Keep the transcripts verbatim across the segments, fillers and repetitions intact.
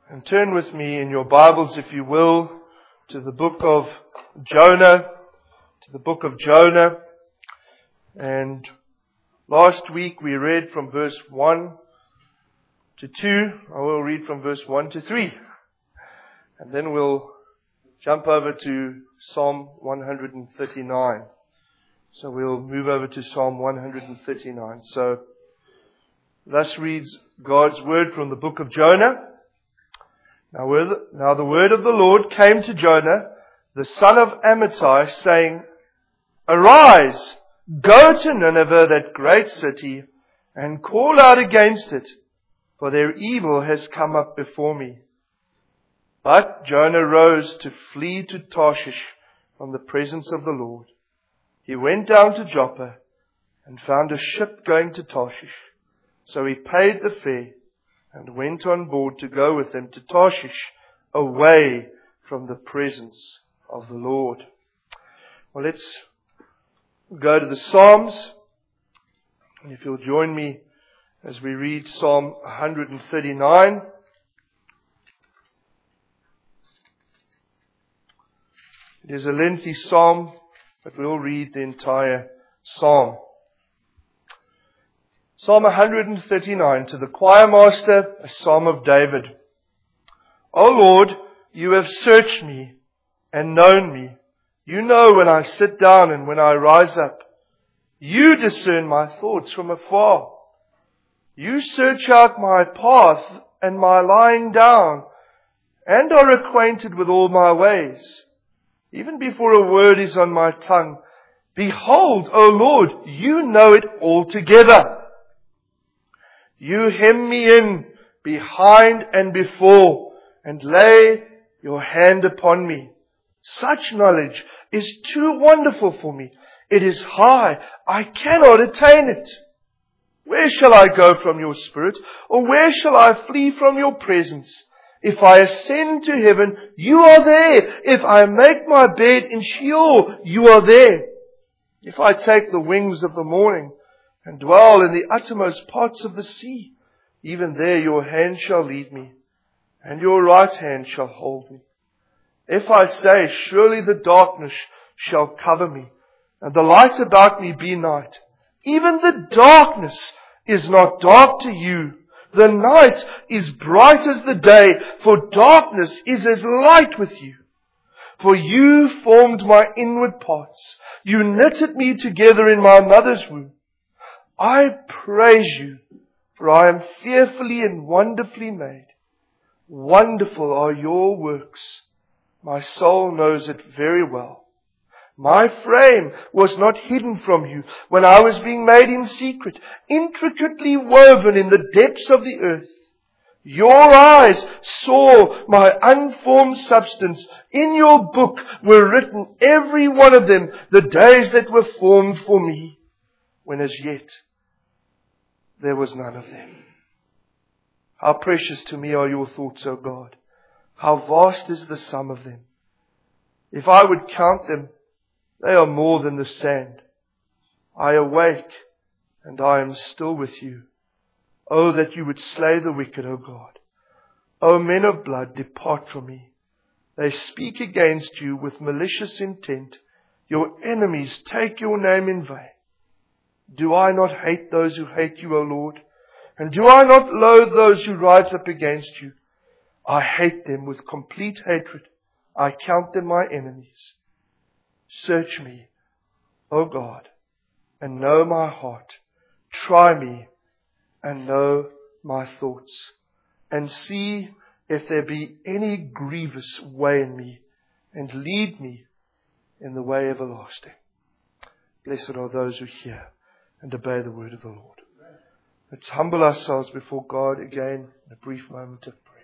And turn with me in your Bibles, if you will, to the book of Jonah, to the book of Jonah. And last week we read from verse one to two. I will read from verse one to three. And then we'll jump over to Psalm one thirty-nine. So we'll move over to Psalm one thirty-nine. So thus reads God's word from the book of Jonah. Now the word of the Lord came to Jonah, the son of Amittai, saying, Arise, go to Nineveh, that great city, and call out against it, for their evil has come up before me. But Jonah rose to flee to Tarshish from the presence of the Lord. He went down to Joppa and found a ship going to Tarshish. So he paid the fare and went on board to go with them to Tarshish, away from the presence of the Lord. Well, let's go to the Psalms. And if you'll join me as we read Psalm one thirty-nine. It is a lengthy psalm, but we'll read the entire psalm. Psalm one thirty-nine, to the choir master, a psalm of David. O Lord, you have searched me and known me. You know when I sit down and when I rise up. You discern my thoughts from afar. You search out my path and my lying down, and are acquainted with all my ways. Even before a word is on my tongue, behold, O Lord, you know it altogether. You hem me in behind and before, and lay your hand upon me. Such knowledge is too wonderful for me. It is high. I cannot attain it. Where shall I go from your spirit? Or where shall I flee from your presence? If I ascend to heaven, you are there. If I make my bed in Sheol, you are there. If I take the wings of the morning and dwell in the uttermost parts of the sea, even there your hand shall lead me, and your right hand shall hold me. If I say, surely the darkness shall cover me, and the light about me be night, even the darkness is not dark to you. The night is bright as the day, for darkness is as light with you. For you formed my inward parts. You knitted me together in my mother's womb. I praise you, for I am fearfully and wonderfully made. Wonderful are your works. My soul knows it very well. My frame was not hidden from you when I was being made in secret, intricately woven in the depths of the earth. Your eyes saw my unformed substance. In your book were written, every one of them, the days that were formed for me, when as yet there was none of them. How precious to me are your thoughts, O God. How vast is the sum of them. If I would count them, they are more than the sand. I awake, and I am still with you. Oh, that you would slay the wicked, O God. O men of blood, depart from me. They speak against you with malicious intent. Your enemies take your name in vain. Do I not hate those who hate you, O Lord? And do I not loathe those who rise up against you? I hate them with complete hatred. I count them my enemies. Search me, O God, and know my heart. Try me and know my thoughts. And see if there be any grievous way in me, and lead me in the way everlasting. Blessed are those who hear and obey the word of the Lord. Let's humble ourselves before God again in a brief moment of prayer.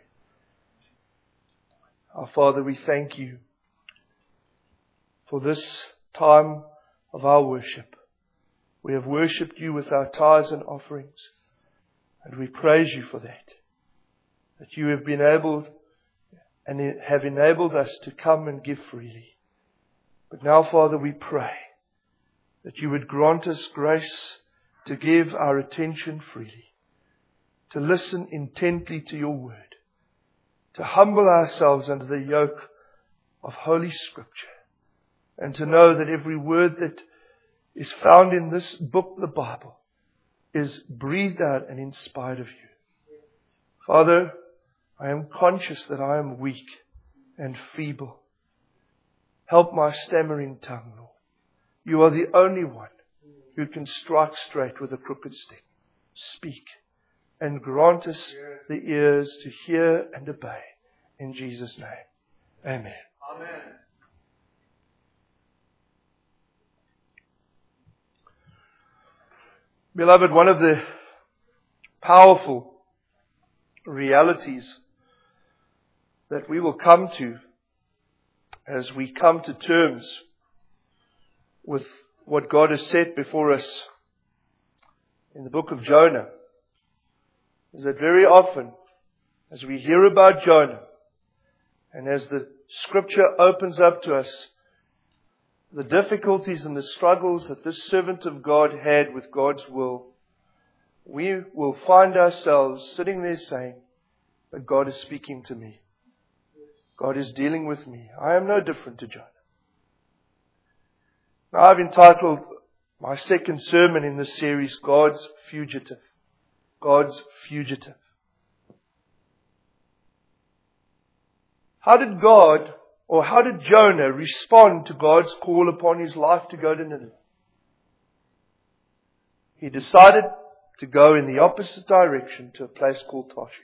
Our Father, we thank you for this time of our worship. We have worshipped you with our tithes and offerings, and we praise you for that. That you have been able and have enabled us to come and give freely. But now, Father, we pray that you would grant us grace to give our attention freely, to listen intently to your word, to humble ourselves under the yoke of Holy Scripture, and to know that every word that is found in this book, the Bible, is breathed out and inspired of you. Father, I am conscious that I am weak and feeble. Help my stammering tongue, Lord. You are the only one who can strike straight with a crooked stick. Speak and grant us the ears to hear and obey. In Jesus' name, amen. Amen. Beloved, one of the powerful realities that we will come to as we come to terms with what God has set before us in the book of Jonah is that very often, as we hear about Jonah, and as the Scripture opens up to us the difficulties and the struggles that this servant of God had with God's will, we will find ourselves sitting there saying, but God is speaking to me. God is dealing with me. I am no different to Jonah. Now, I've entitled my second sermon in this series, God's Fugitive. God's Fugitive. How did God, or how did Jonah respond to God's call upon his life to go to Nineveh? He decided to go in the opposite direction to a place called Tarshish.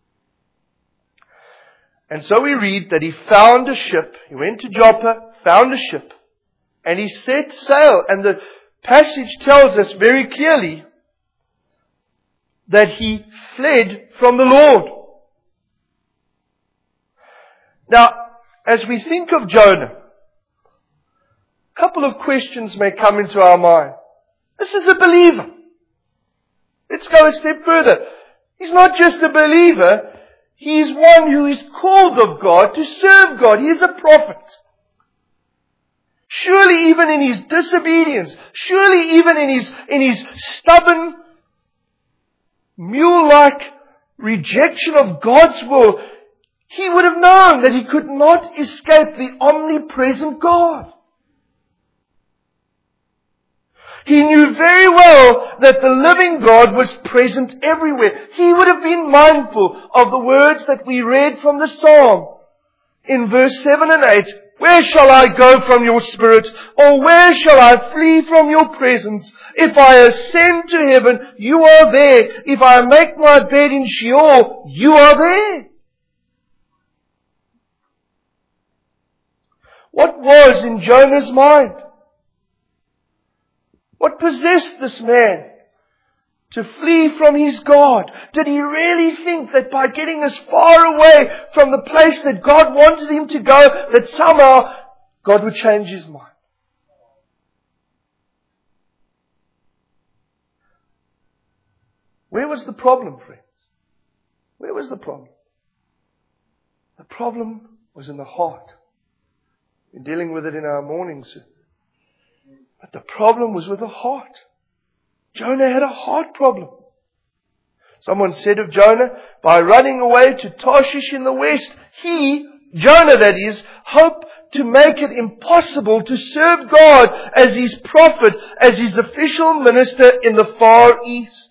And so we read that he found a ship. He went to Joppa, found a ship, and he set sail. And the passage tells us very clearly that he fled from the Lord. Now, as we think of Jonah, a couple of questions may come into our mind. This is a believer. Let's go a step further. He's not just a believer. He is one who is called of God to serve God. He is a prophet. Surely even in his disobedience, surely even in his, in his stubborn, mule-like rejection of God's will, he would have known that he could not escape the omnipresent God. He knew very well that the living God was present everywhere. He would have been mindful of the words that we read from the Psalm in verse seven and eight. Where shall I go from your spirit? Or where shall I flee from your presence? If I ascend to heaven, you are there. If I make my bed in Sheol, you are there. What was in Jonah's mind? What possessed this man to flee from his God? Did he really think that by getting as far away from the place that God wanted him to go, that somehow God would change his mind? Where was the problem, friends? Where was the problem? The problem was in the heart. We're dealing with it in our mornings. But the problem was with the heart. Jonah had a heart problem. Someone said of Jonah, by running away to Tarshish in the west, he, Jonah that is, hoped to make it impossible to serve God as his prophet, as his official minister in the Far East.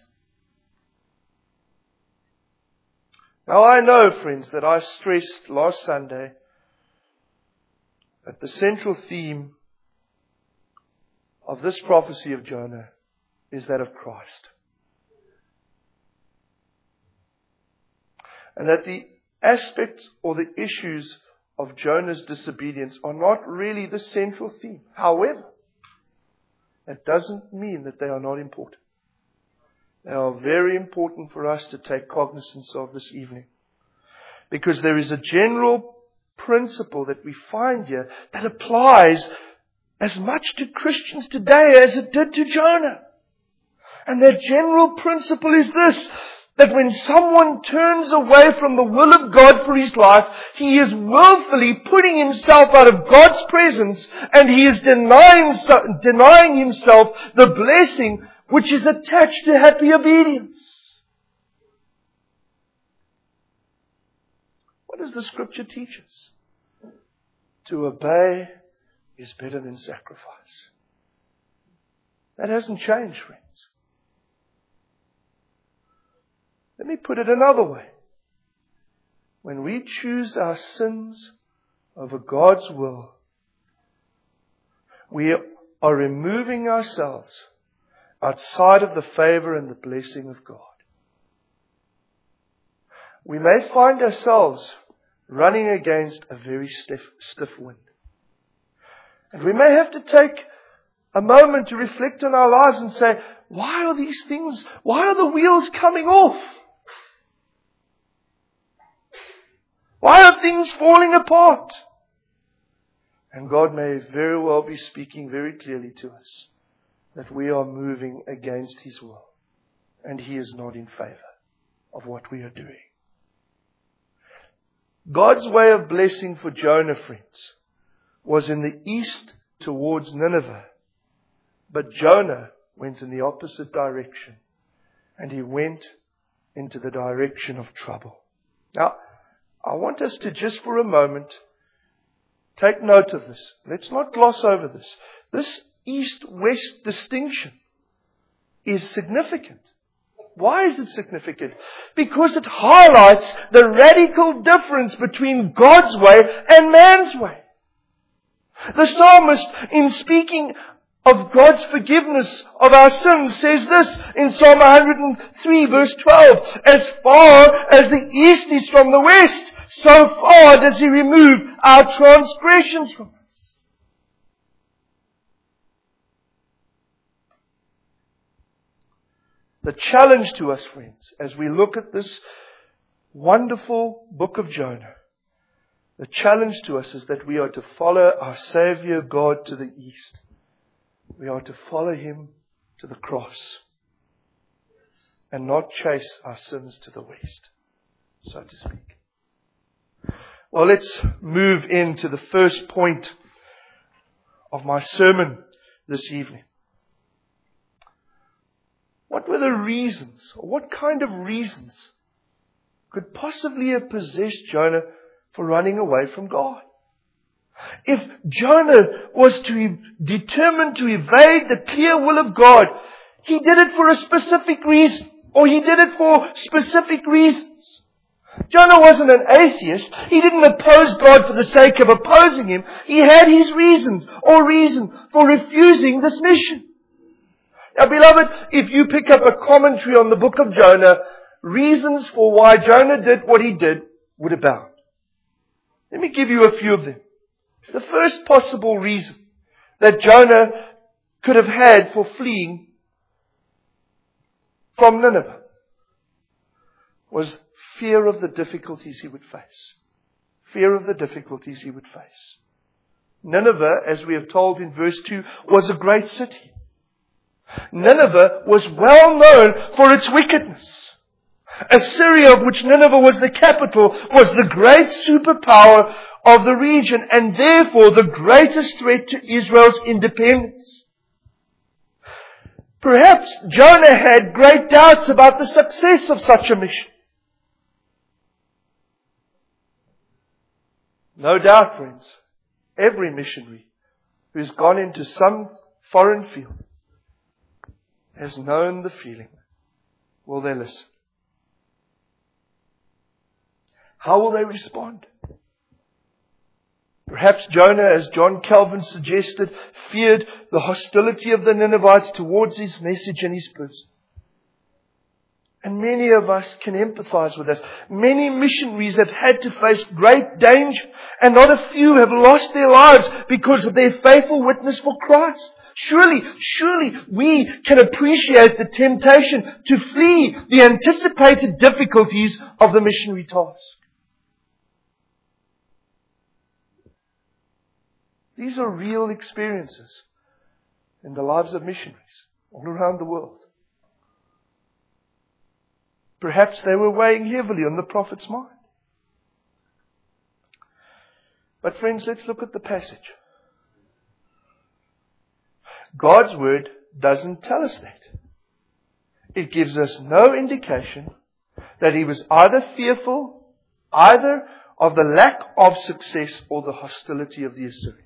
Now I know, friends, that I stressed last Sunday that the central theme of this prophecy of Jonah is that of Christ. And that the aspects or the issues of Jonah's disobedience are not really the central theme. However, that doesn't mean that they are not important. They are very important for us to take cognizance of this evening. Because there is a general principle that we find here that applies as much to Christians today as it did to Jonah. And that general principle is this, that when someone turns away from the will of God for his life, he is willfully putting himself out of God's presence, and he is denying, denying himself the blessing which is attached to happy obedience. What does the Scripture teach us? To obey is better than sacrifice. That hasn't changed, friends. Let me put it another way. When we choose our sins over God's will, we are removing ourselves outside of the favor and the blessing of God. We may find ourselves running against a very stiff, stiff wind. And we may have to take a moment to reflect on our lives and say, why are these things, why are the wheels coming off? Why are things falling apart? And God may very well be speaking very clearly to us that we are moving against His will. And He is not in favor of what we are doing. God's way of blessing for Jonah, friends, was in the east towards Nineveh. But Jonah went in the opposite direction. And he went into the direction of trouble. Now, I want us to just for a moment take note of this. Let's not gloss over this. This east-west distinction is significant. Why is it significant? Because it highlights the radical difference between God's way and man's way. The psalmist, in speaking of God's forgiveness of our sins, says this in Psalm one hundred three verse twelve, as far as the east is from the west, so far does He remove our transgressions from us. The challenge to us, friends, as we look at this wonderful book of Jonah, the challenge to us is that we are to follow our Savior God to the east. We are to follow Him to the cross and not chase our sins to the west, so to speak. Well, let's move into the first point of my sermon this evening. What were the reasons, or what kind of reasons could possibly have possessed Jonah for running away from God? If Jonah was to be determined to evade the clear will of God, he did it for a specific reason, or he did it for specific reasons. Jonah wasn't an atheist. He didn't oppose God for the sake of opposing Him. He had his reasons, or reason, for refusing this mission. Now, beloved, if you pick up a commentary on the book of Jonah, reasons for why Jonah did what he did would abound. Let me give you a few of them. The first possible reason that Jonah could have had for fleeing from Nineveh was fear of the difficulties he would face. Fear of the difficulties he would face. Nineveh, as we have told in verse two, was a great city. Nineveh was well known for its wickedness. Assyria, of which Nineveh was the capital, was the great superpower of the region and therefore the greatest threat to Israel's independence. Perhaps Jonah had great doubts about the success of such a mission. No doubt, friends, every missionary who has gone into some foreign field has known the feeling. Will they listen? How will they respond? Perhaps Jonah, as John Calvin suggested, feared the hostility of the Ninevites towards his message and his person. And many of us can empathize with us. Many missionaries have had to face great danger, and not a few have lost their lives because of their faithful witness for Christ. Surely, surely we can appreciate the temptation to flee the anticipated difficulties of the missionary task. These are real experiences in the lives of missionaries all around the world. Perhaps they were weighing heavily on the prophet's mind. But friends, let's look at the passage. God's Word doesn't tell us that. It gives us no indication that he was either fearful, either of the lack of success or the hostility of the Assyrians.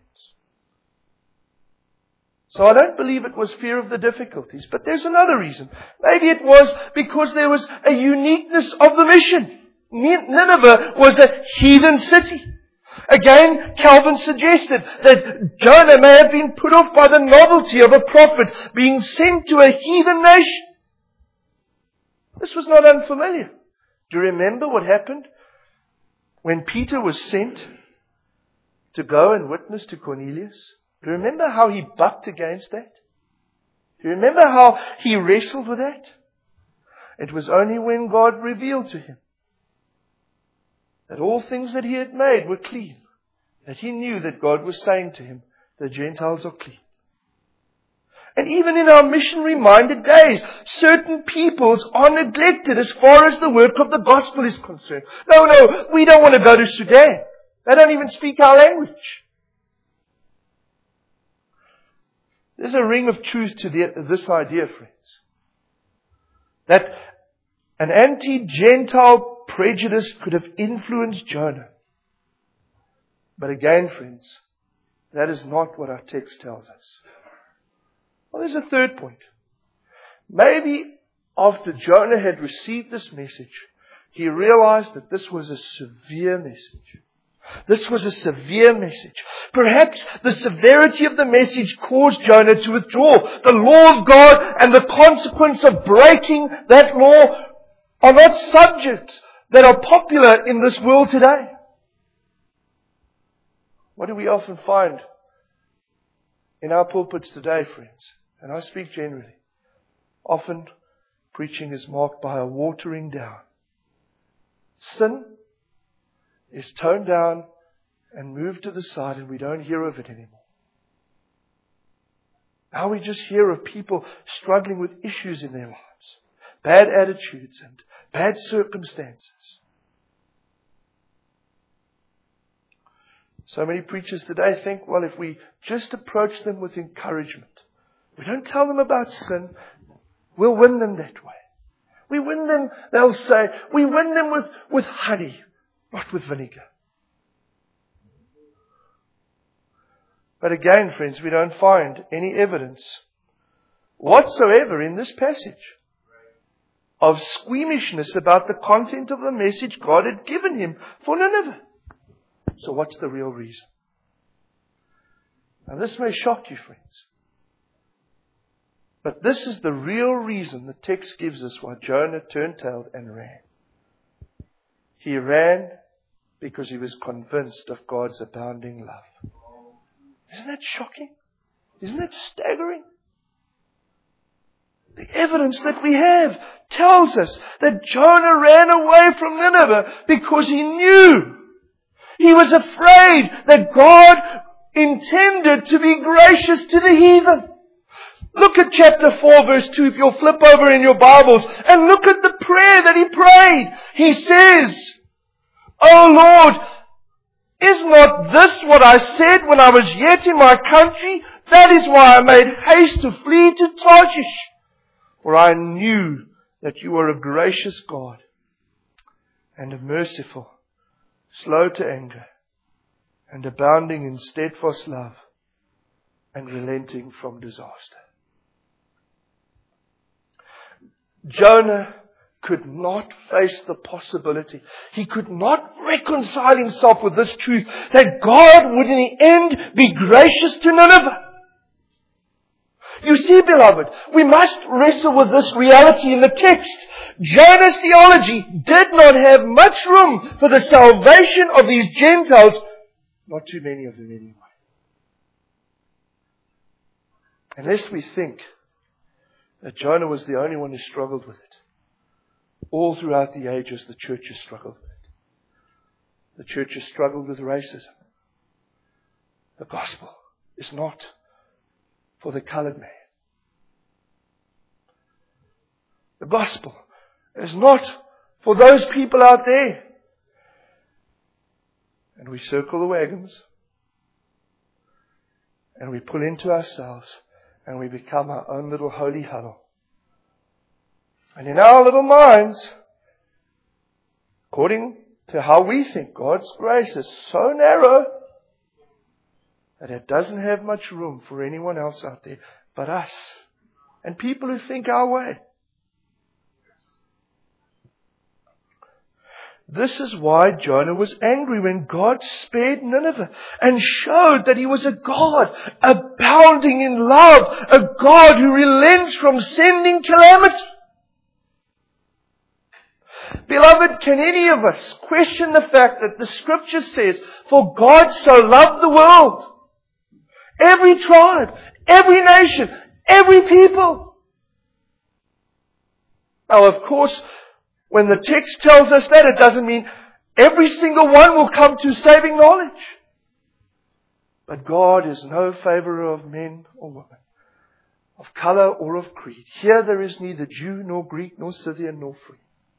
So I don't believe it was fear of the difficulties, but there's another reason. Maybe it was because there was a uniqueness of the mission. Nineveh was a heathen city. Again, Calvin suggested that Jonah may have been put off by the novelty of a prophet being sent to a heathen nation. This was not unfamiliar. Do you remember what happened when Peter was sent to go and witness to Cornelius? Do you remember how he bucked against that? Do you remember how he wrestled with that? It was only when God revealed to him that all things that he had made were clean, that he knew that God was saying to him, the Gentiles are clean. And even in our missionary-minded days, certain peoples are neglected as far as the work of the gospel is concerned. No, no, we don't want to go to Sudan. They don't even speak our language. There's a ring of truth to the, this idea, friends. That an anti-Gentile prejudice could have influenced Jonah. But again, friends, that is not what our text tells us. Well, there's a third point. Maybe after Jonah had received this message, he realized that this was a severe message. This was a severe message. Perhaps the severity of the message caused Jonah to withdraw. The law of God and the consequence of breaking that law are not subjects that are popular in this world today. What do we often find in our pulpits today, friends? And I speak generally. Often preaching is marked by a watering down. Sin is toned down and moved to the side, and we don't hear of it anymore. Now we just hear of people struggling with issues in their lives, bad attitudes and bad circumstances. So many preachers today think, well, if we just approach them with encouragement, we don't tell them about sin, we'll win them that way. We win them, they'll say, we win them with, with honey, not with vinegar. But again, friends, we don't find any evidence whatsoever in this passage of squeamishness about the content of the message God had given him for Nineveh. So what's the real reason? Now this may shock you, friends. But this is the real reason the text gives us why Jonah turned tail and ran. He ran because he was convinced of God's abounding love. Isn't that shocking? Isn't that staggering? The evidence that we have tells us that Jonah ran away from Nineveh because he knew. He was afraid that God intended to be gracious to the heathen. Look at chapter four, verse two, if you'll flip over in your Bibles, and look at the prayer that he prayed. He says, "O Lord, is not this what I said when I was yet in my country? That is why I made haste to flee to Tarshish. For I knew that you are a gracious God and a merciful, slow to anger, and abounding in steadfast love, and relenting from disaster." Jonah could not face the possibility. He could not reconcile himself with this truth that God would in the end be gracious to Nineveh. You see, beloved, we must wrestle with this reality in the text. Jonah's theology did not have much room for the salvation of these Gentiles. Not too many of them anyway. Unless we think that Jonah was the only one who struggled with it. All throughout the ages, the church has struggled with it. The church has struggled with racism. The gospel is not for the colored man. The gospel is not for those people out there. And we circle the wagons. And we pull into ourselves. And we become our own little holy huddle. And in our little minds, according to how we think God's grace is so narrow that it doesn't have much room for anyone else out there but us and people who think our way. This is why Jonah was angry when God spared Nineveh and showed that He was a God abounding in love, a God who relents from sending calamity. Beloved, can any of us question the fact that the Scripture says, "For God so loved the world," every tribe, every nation, every people? Now, of course, when the text tells us that, it doesn't mean every single one will come to saving knowledge. But God is no favourer of men or women, of colour or of creed. Here there is neither Jew nor Greek, nor Scythian nor free.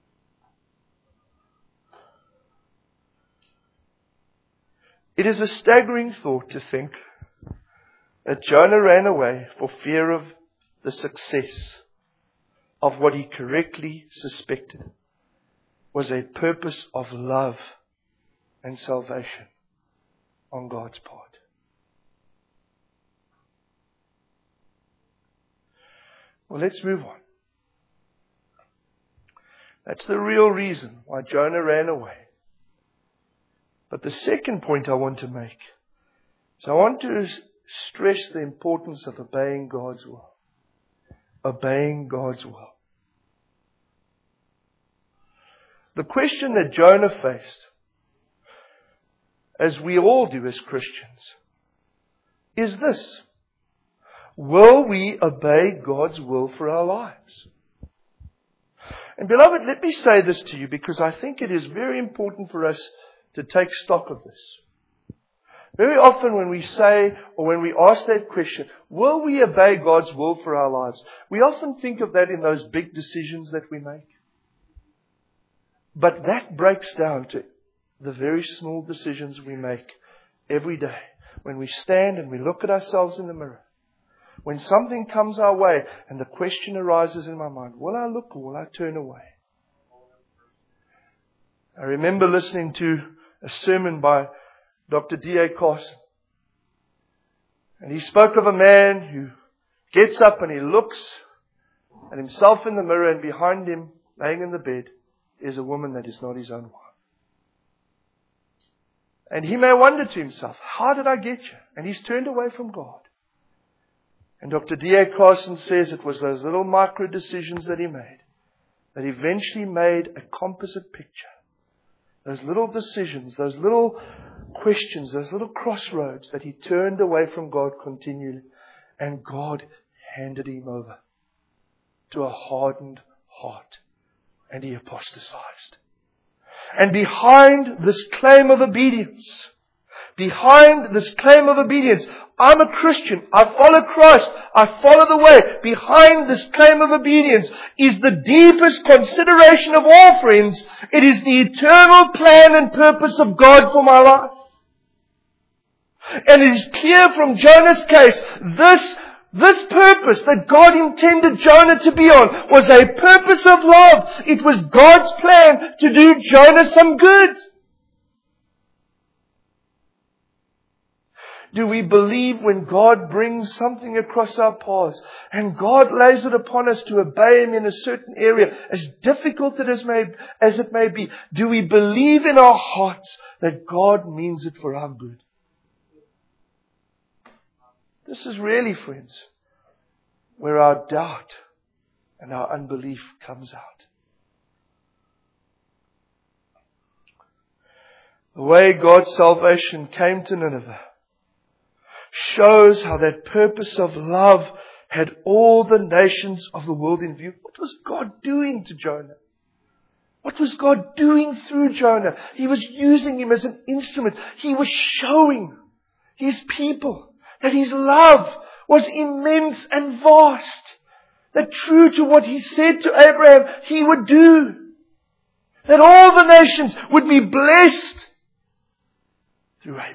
It is a staggering thought to think that Jonah ran away for fear of the success of what he correctly suspected was a purpose of love and salvation on God's part. Well, let's move on. That's the real reason why Jonah ran away. But the second point I want to make is I want to stress the importance of obeying God's will. Obeying God's will. The question that Jonah faced, as we all do as Christians, is this: will we obey God's will for our lives? And beloved, let me say this to you because I think it is very important for us to take stock of this. Very often when we say, or when we ask that question, will we obey God's will for our lives? We often think of that in those big decisions that we make. But that breaks down to the very small decisions we make every day. When we stand and we look at ourselves in the mirror. When something comes our way and the question arises in my mind, will I look or will I turn away? I remember listening to a sermon by Doctor D A Carson. And he spoke of a man who gets up and he looks at himself in the mirror, and behind him, laying in the bed, is a woman that is not his own wife. And he may wonder to himself, how did I get here? And he's turned away from God. And Doctor D A Carson says it was those little micro decisions that he made that eventually made a composite picture. Those little decisions, those little questions, those little crossroads that he turned away from God continually. And God handed him over to a hardened heart. And he apostatized. And behind this claim of obedience, behind this claim of obedience, I'm a Christian, I follow Christ, I follow the way. Behind this claim of obedience is the deepest consideration of all, friends. It is the eternal plan and purpose of God for my life. And it is clear from Jonah's case, this This purpose that God intended Jonah to be on was a purpose of love. It was God's plan to do Jonah some good. Do we believe when God brings something across our paths and God lays it upon us to obey Him in a certain area, as difficult it is may, as it may be, do we believe in our hearts that God means it for our good? This is really, friends, where our doubt and our unbelief comes out. The way God's salvation came to Nineveh shows how that purpose of love had all the nations of the world in view. What was God doing to Jonah? What was God doing through Jonah? He was using him as an instrument. He was showing His people that His love was immense and vast. That true to what He said to Abraham, He would do. That all the nations would be blessed through Abraham.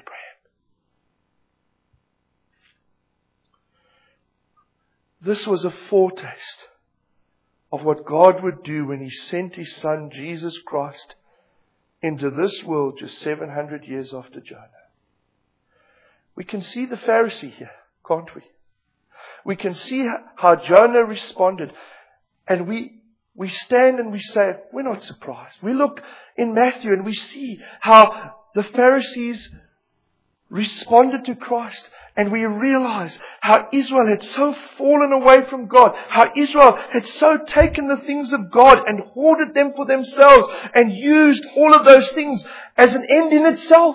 This was a foretaste of what God would do when He sent His Son, Jesus Christ, into this world just seven hundred years after Jonah. We can see the Pharisee here, can't we? We can see how Jonah responded. And we, we stand and we say, we're not surprised. We look in Matthew and we see how the Pharisees responded to Christ. And we realize how Israel had so fallen away from God. How Israel had so taken the things of God and hoarded them for themselves. And used all of those things as an end in itself.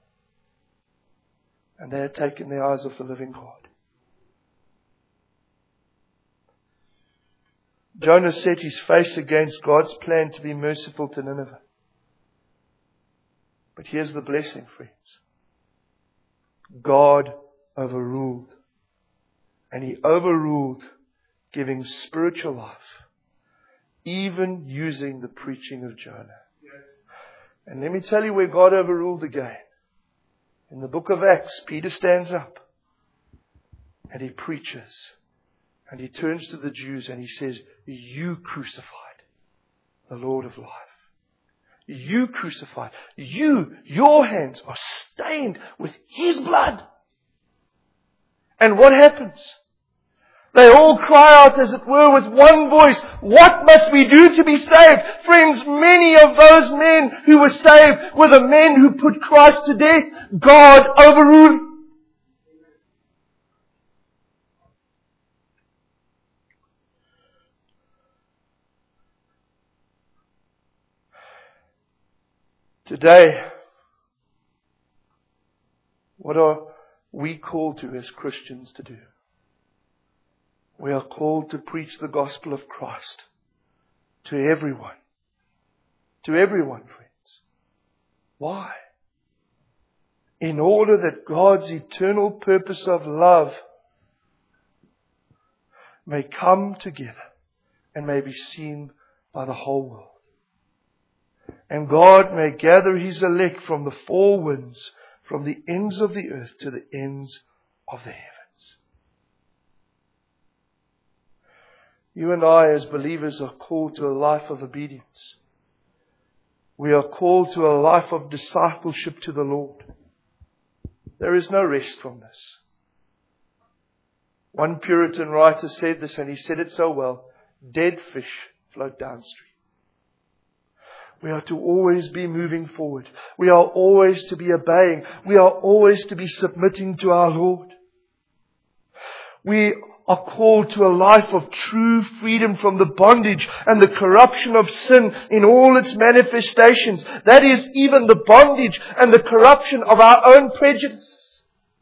And they had taken their eyes off the living God. Jonah set his face against God's plan to be merciful to Nineveh. But here's the blessing, friends. God overruled. And He overruled giving spiritual life, even using the preaching of Jonah. Yes. And let me tell you where God overruled again. In the book of Acts, Peter stands up and he preaches. And he turns to the Jews and he says, you crucified the Lord of life. You crucified. You, your hands are stained with His blood. And what happens? They all cry out, as it were, with one voice, what must we do to be saved? Friends, many of those men who were saved were the men who put Christ to death. God overruled. Today, what are we called to as Christians to do? We are called to preach the gospel of Christ to everyone. To everyone, friends. Why? In order that God's eternal purpose of love may come together and may be seen by the whole world. And God may gather His elect from the four winds, from the ends of the earth to the ends of the heavens. You and I as believers are called to a life of obedience. We are called to a life of discipleship to the Lord. There is no rest from this. One Puritan writer said this, and he said it so well. Dead fish float downstream. We are to always be moving forward. We are always to be obeying. We are always to be submitting to our Lord. We are called to a life of true freedom from the bondage and the corruption of sin in all its manifestations. That is, even the bondage and the corruption of our own prejudices.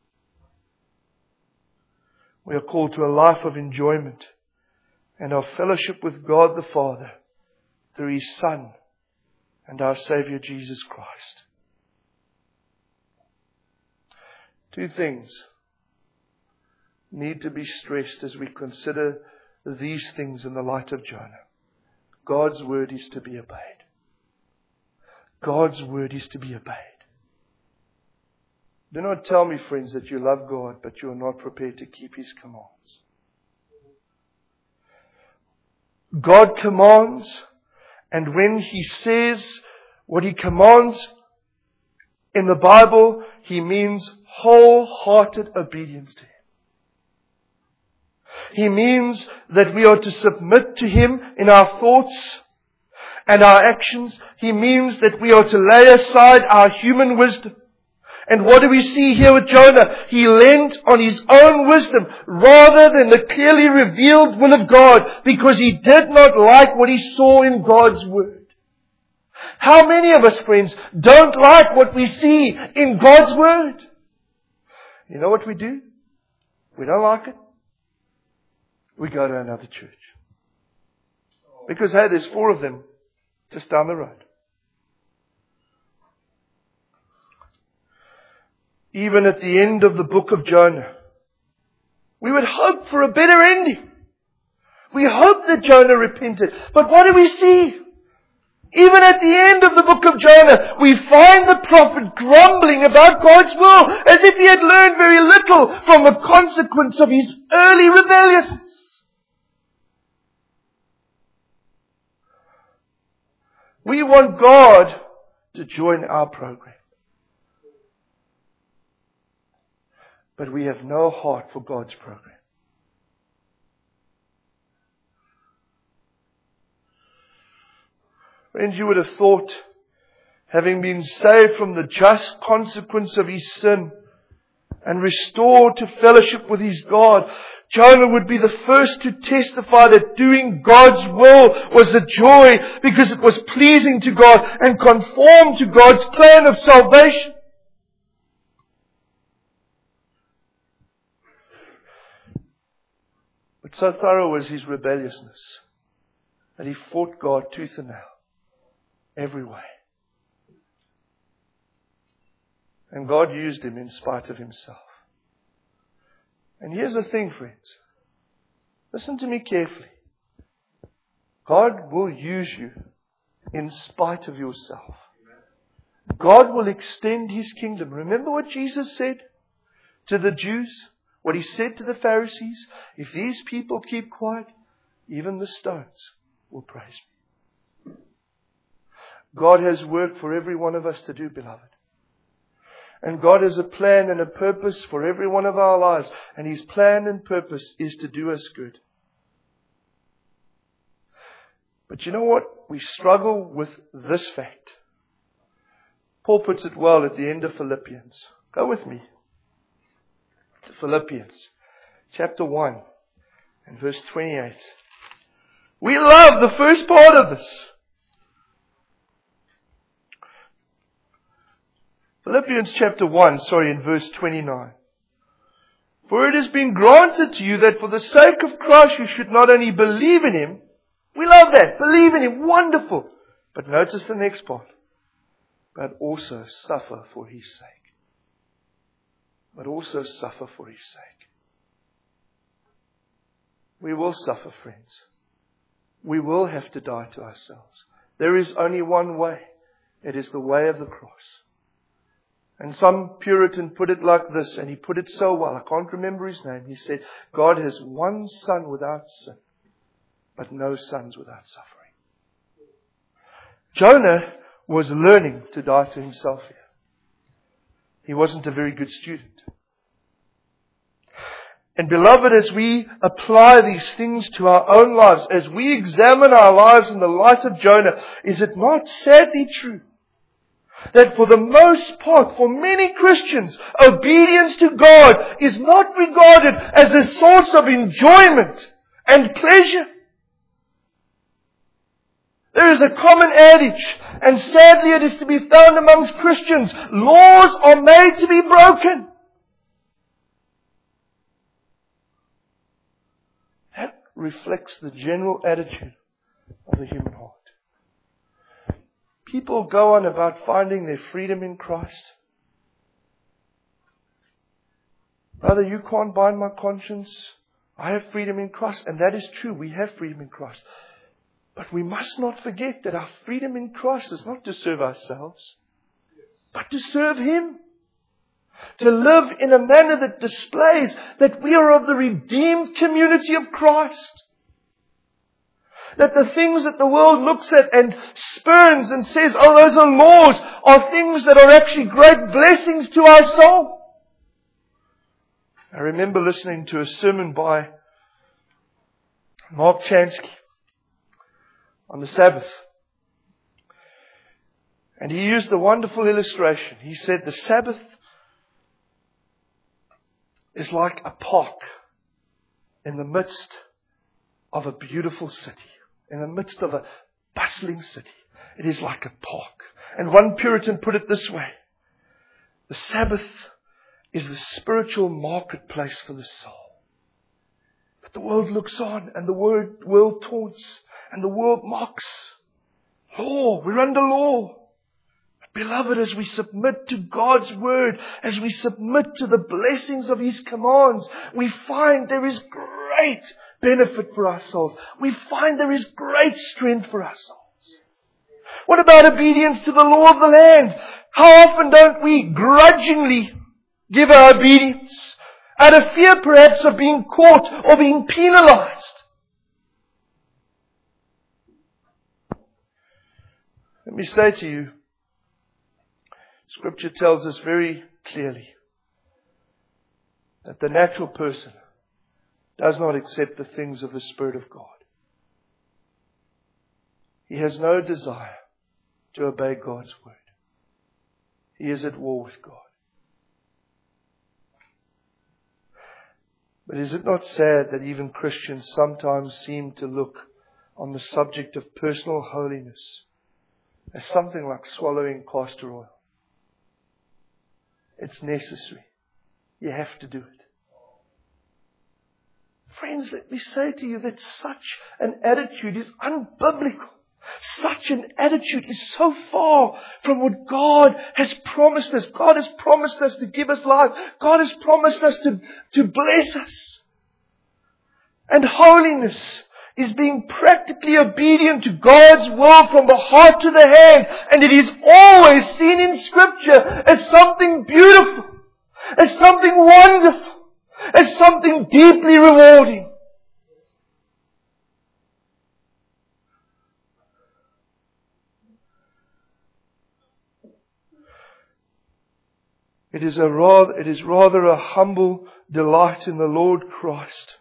We are called to a life of enjoyment and of fellowship with God the Father through His Son and our Savior Jesus Christ. Two things need to be stressed as we consider these things in the light of Jonah. God's word is to be obeyed. God's word is to be obeyed. Do not tell me, friends, that you love God, but you are not prepared to keep His commands. God commands, and when He says what He commands in the Bible, He means wholehearted obedience to Him. He means that we are to submit to Him in our thoughts and our actions. He means that we are to lay aside our human wisdom. And what do we see here with Jonah? He leaned on his own wisdom rather than the clearly revealed will of God, because he did not like what he saw in God's word. How many of us, friends, don't like what we see in God's word? You know what we do? We don't like it. We go to another church. Because, hey, there's four of them just down the road. Even at the end of the book of Jonah, we would hope for a better ending. We hope that Jonah repented. But what do we see? Even at the end of the book of Jonah, we find the prophet grumbling about God's will, as if he had learned very little from the consequence of his early rebelliousness. We want God to join our program. But we have no heart for God's program. Friends, you would have thought, having been saved from the just consequence of his sin and restored to fellowship with his God, Jonah would be the first to testify that doing God's will was a joy because it was pleasing to God and conformed to God's plan of salvation. But so thorough was his rebelliousness that he fought God tooth and nail every way. And God used him in spite of himself. And here's the thing, friends. Listen to me carefully. God will use you in spite of yourself. God will extend his kingdom. Remember what Jesus said to the Jews? What he said to the Pharisees? If these people keep quiet, even the stones will praise me. God has work for every one of us to do, beloved. And God has a plan and a purpose for every one of our lives. And his plan and purpose is to do us good. But you know what? We struggle with this fact. Paul puts it well at the end of Philippians. Go with me to Philippians chapter one and verse twenty-eight. We love the first part of this. Philippians chapter one, sorry, in verse twenty-nine. For it has been granted to you that for the sake of Christ you should not only believe in him. We love that. Believe in him. Wonderful. But notice the next part. But also suffer for his sake. But also suffer for his sake. We will suffer, friends. We will have to die to ourselves. There is only one way. It is the way of the cross. And some Puritan put it like this, and he put it so well. I can't remember his name. He said, God has one son without sin, but no sons without suffering. Jonah was learning to die to himself here. He wasn't a very good student. And beloved, as we apply these things to our own lives, as we examine our lives in the light of Jonah, is it not sadly true that for the most part, for many Christians, obedience to God is not regarded as a source of enjoyment and pleasure? There is a common adage, and sadly it is to be found amongst Christians. Laws are made to be broken. That reflects the general attitude of the human heart. People go on about finding their freedom in Christ. Brother, you can't bind my conscience. I have freedom in Christ. And that is true. We have freedom in Christ. But we must not forget that our freedom in Christ is not to serve ourselves, but to serve him. To live in a manner that displays that we are of the redeemed community of Christ. That the things that the world looks at and spurns and says, oh, those are laws, are things that are actually great blessings to our soul. I remember listening to a sermon by Mark Chansky on the Sabbath. And he used a wonderful illustration. He said the Sabbath is like a park in the midst of a beautiful city. In the midst of a bustling city. It is like a park. And one Puritan put it this way. The Sabbath is the spiritual marketplace for the soul. But the world looks on and the world taunts and the world mocks. Law, we're under law. But beloved, as we submit to God's word, as we submit to the blessings of his commands, we find there is great benefit for our souls. We find there is great strength for our souls. What about obedience to the law of the land? How often don't we grudgingly give our obedience out of fear perhaps of being caught or being penalized? Let me say to you, Scripture tells us very clearly that the natural person does not accept the things of the Spirit of God. He has no desire to obey God's word. He is at war with God. But is it not sad that even Christians sometimes seem to look on the subject of personal holiness as something like swallowing castor oil? It's necessary. You have to do it. Friends, let me say to you that such an attitude is unbiblical. Such an attitude is so far from what God has promised us. God has promised us to give us life. God has promised us to, to bless us. And holiness is being practically obedient to God's will from the heart to the hand. And it is always seen in Scripture as something beautiful, as something wonderful, as something deeply rewarding. It is a rather, it is rather a humble delight in the Lord Christ,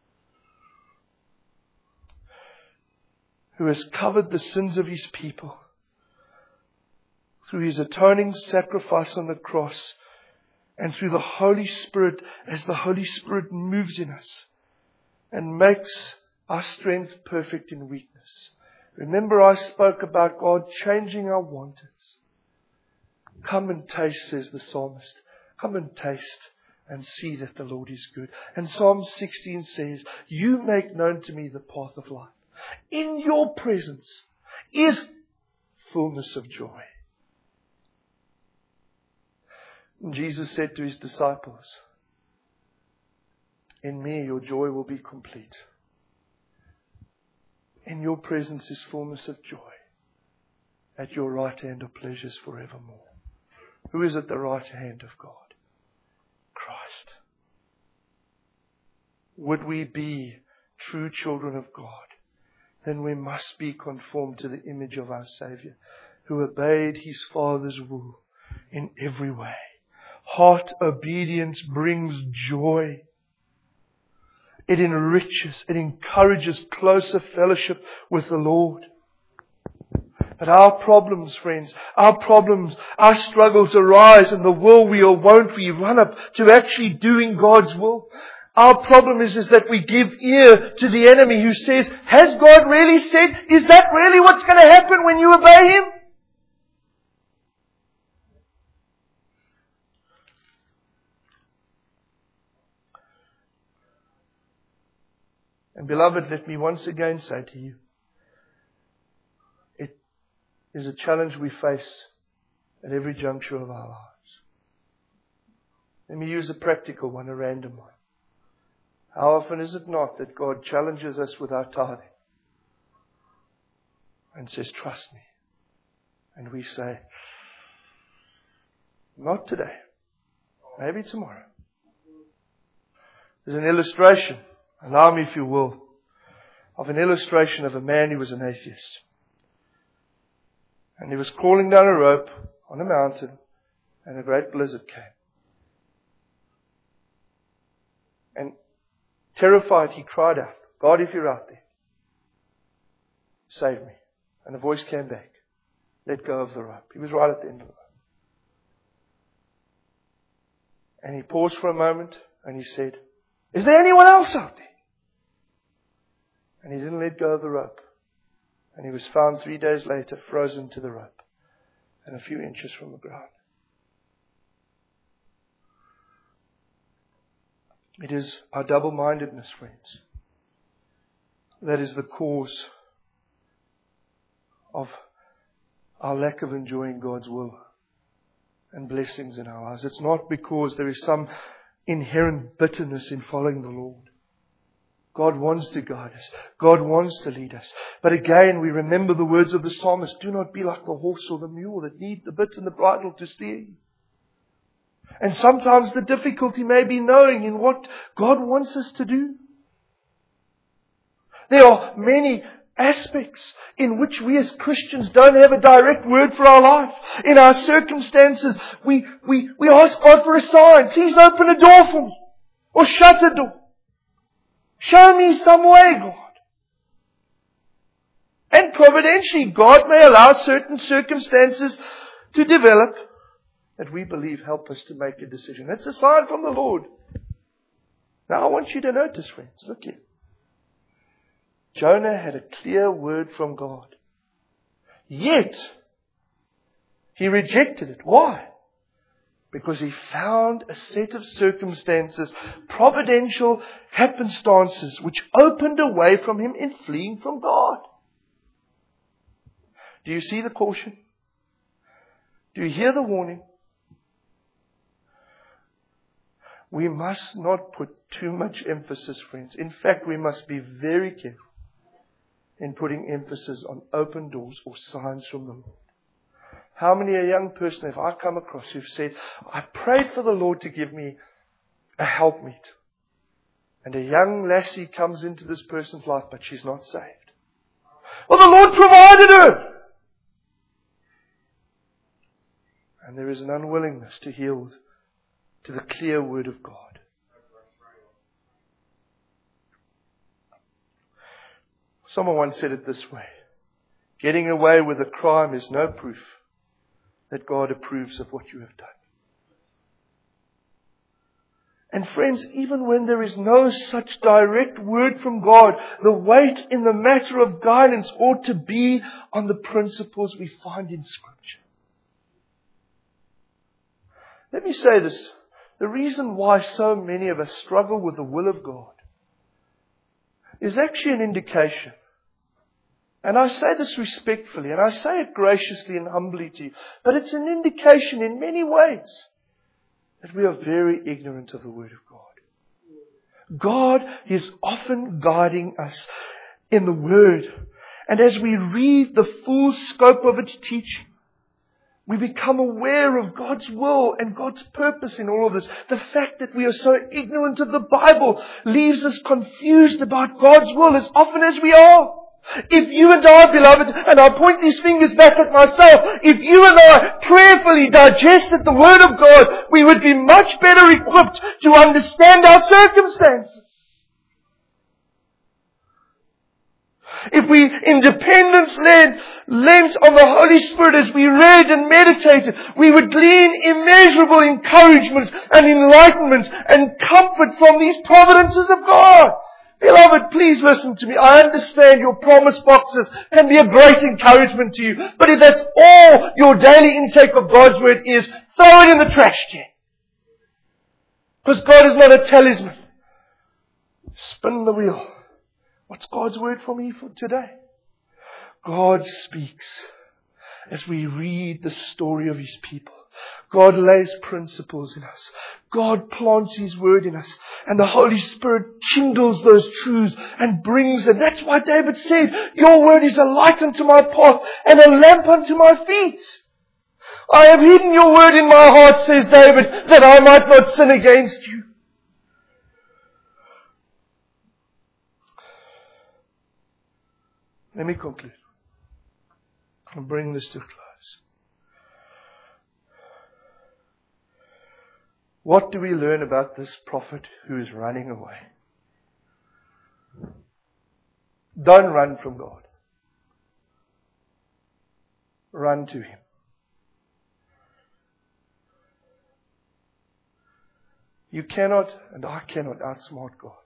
who has covered the sins of His people through His atoning sacrifice on the cross, and through the Holy Spirit, as the Holy Spirit moves in us and makes our strength perfect in weakness. Remember, I spoke about God changing our wantons. Come and taste, says the psalmist. Come and taste and see that the Lord is good. And Psalm sixteen says, you make known to me the path of life. In your presence is fullness of joy. And Jesus said to His disciples, in me your joy will be complete. In your presence is fullness of joy. At your right hand are pleasures forevermore. Who is at the right hand of God? Christ. Would we be true children of God, then we must be conformed to the image of our Savior, who obeyed His Father's will in every way. Heart obedience brings joy. It enriches, it encourages closer fellowship with the Lord. But our problems, friends, our problems, our struggles arise in the will we or won't we run up to actually doing God's will. Our problem is, is that we give ear to the enemy who says, has God really said? Is that really what's going to happen when you obey Him? And beloved, let me once again say to you, it is a challenge we face at every juncture of our lives. Let me use a practical one, a random one. How often is it not that God challenges us with our tithing and says, trust me. And we say, not today, maybe tomorrow. There's an illustration, allow me if you will, of an illustration of a man who was an atheist. And he was crawling down a rope on a mountain, and a great blizzard came. And terrified, he cried out, God, if you're out there, save me. And a voice came back, let go of the rope. He was right at the end of the rope. And he paused for a moment, and he said, is there anyone else out there? And he didn't let go of the rope. And he was found three days later frozen to the rope and a few inches from the ground. It is our double-mindedness, friends, that is the cause of our lack of enjoying God's will and blessings in our lives. It's not because there is some inherent bitterness in following the Lord. God wants to guide us. God wants to lead us. But again, we remember the words of the psalmist, do not be like the horse or the mule that need the bit and the bridle to steer you. And sometimes the difficulty may be knowing in what God wants us to do. There are many aspects in which we as Christians don't have a direct word for our life. In our circumstances, we, we, we ask God for a sign. Please open a door for me. Or shut a door. Show me some way, God. And providentially, God may allow certain circumstances to develop that we believe help us to make a decision. That's a sign from the Lord. Now I want you to notice, friends, look here. Jonah had a clear word from God. Yet, he rejected it. Why? Because he found a set of circumstances, providential happenstances, which opened a way from him in fleeing from God. Do you see the caution? Do you hear the warning? We must not put too much emphasis, friends. In fact, we must be very careful in putting emphasis on open doors or signs from the Lord. How many a young person have I come across who've said, I prayed for the Lord to give me a helpmeet. And a young lassie comes into this person's life, but she's not saved. Well, the Lord provided her. And there is an unwillingness to yield to the clear word of God. Someone once said it this way. Getting away with a crime is no proof that God approves of what you have done. And friends, even when there is no such direct word from God, the weight in the matter of guidance ought to be on the principles we find in Scripture. Let me say this. The reason why so many of us struggle with the will of God is actually an indication. And I say this respectfully, and I say it graciously and humbly to you, but it's an indication in many ways that we are very ignorant of the Word of God. God is often guiding us in the Word. And as we read the full scope of its teaching, we become aware of God's will and God's purpose in all of this. The fact that we are so ignorant of the Bible leaves us confused about God's will as often as we are. If you and I, beloved, and I point these fingers back at myself, if you and I prayerfully digested the Word of God, we would be much better equipped to understand our circumstances. If we, in dependence led, lent on the Holy Spirit as we read and meditated, we would glean immeasurable encouragement and enlightenment and comfort from these providences of God. Beloved, please listen to me. I understand your promise boxes can be a great encouragement to you. But if that's all your daily intake of God's Word is, throw it in the trash can. Because God is not a talisman. Spin the wheel. What's God's Word for me for today? God speaks as we read the story of His people. God lays principles in us. God plants His Word in us. And the Holy Spirit kindles those truths and brings them. That's why David said, your Word is a light unto my path and a lamp unto my feet. I have hidden your Word in my heart, says David, that I might not sin against you. Let me conclude and bring this to a close. What do we learn about this prophet who is running away? Don't run from God. Run to Him. You cannot, and I cannot, outsmart God.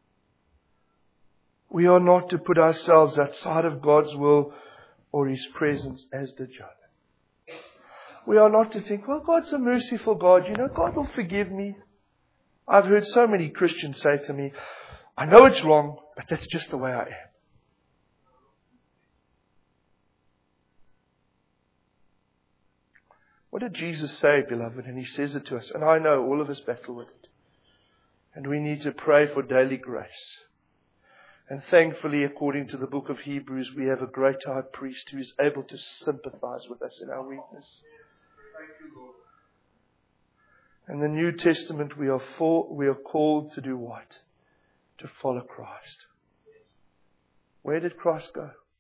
We are not to put ourselves outside of God's will or His presence as did Jonah. We are not to think, well, God's a merciful God. You know, God will forgive me. I've heard so many Christians say to me, I know it's wrong, but that's just the way I am. What did Jesus say, beloved? And He says it to us. And I know all of us battle with it. And we need to pray for daily grace. And thankfully, according to the book of Hebrews, we have a great high priest who is able to sympathize with us in our weakness. Thank you, Lord. In the New Testament, we are for, we are called to do what? To follow Christ. Where did Christ go?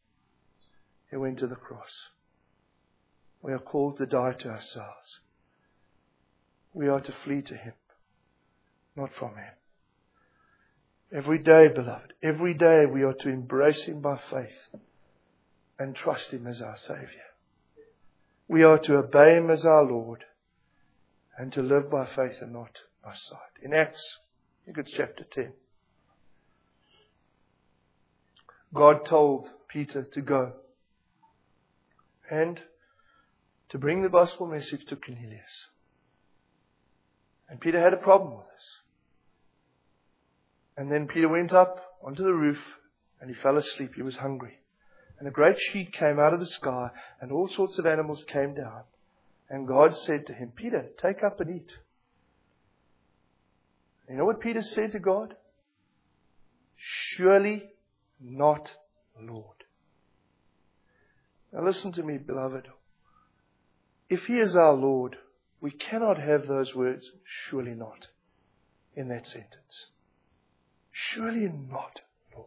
He went to the cross. We are called to die to ourselves. We are to flee to Him, not from Him. Every day, beloved, every day we are to embrace Him by faith and trust Him as our Savior. We are to obey Him as our Lord and to live by faith and not by sight. In Acts, I think it's chapter ten, God told Peter to go and to bring the gospel message to Cornelius. And Peter had a problem with this. And then Peter went up onto the roof and he fell asleep. He was hungry. And a great sheet came out of the sky and all sorts of animals came down. And God said to him, Peter, take up and eat. You know what Peter said to God? Surely not, Lord. Now listen to me, beloved. If He is our Lord, we cannot have those words, surely not, in that sentence. Surely not, Lord.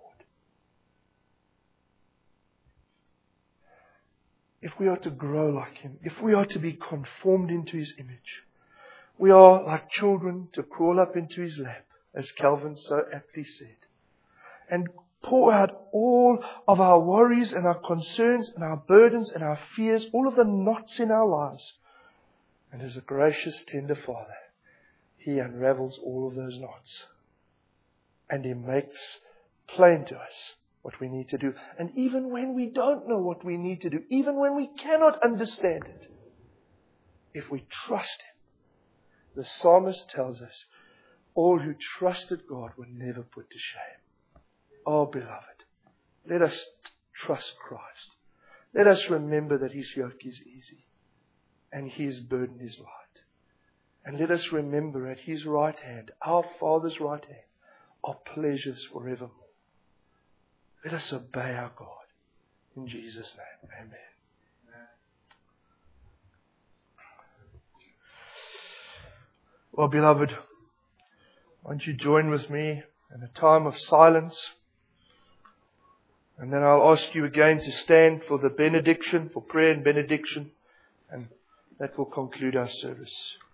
If we are to grow like Him, if we are to be conformed into His image, we are like children to crawl up into His lap, as Calvin so aptly said, and pour out all of our worries and our concerns and our burdens and our fears, all of the knots in our lives. And as a gracious, tender Father, He unravels all of those knots. And He makes plain to us what we need to do. And even when we don't know what we need to do, even when we cannot understand it, if we trust Him, the psalmist tells us, all who trusted God were never put to shame. Oh, beloved, let us trust Christ. Let us remember that His yoke is easy and His burden is light. And let us remember at His right hand, our Father's right hand, are pleasures forevermore. Let us obey our God. In Jesus' name, amen. Well, beloved, won't you join with me in a time of silence? And then I'll ask you again to stand for the benediction, for prayer and benediction. And that will conclude our service.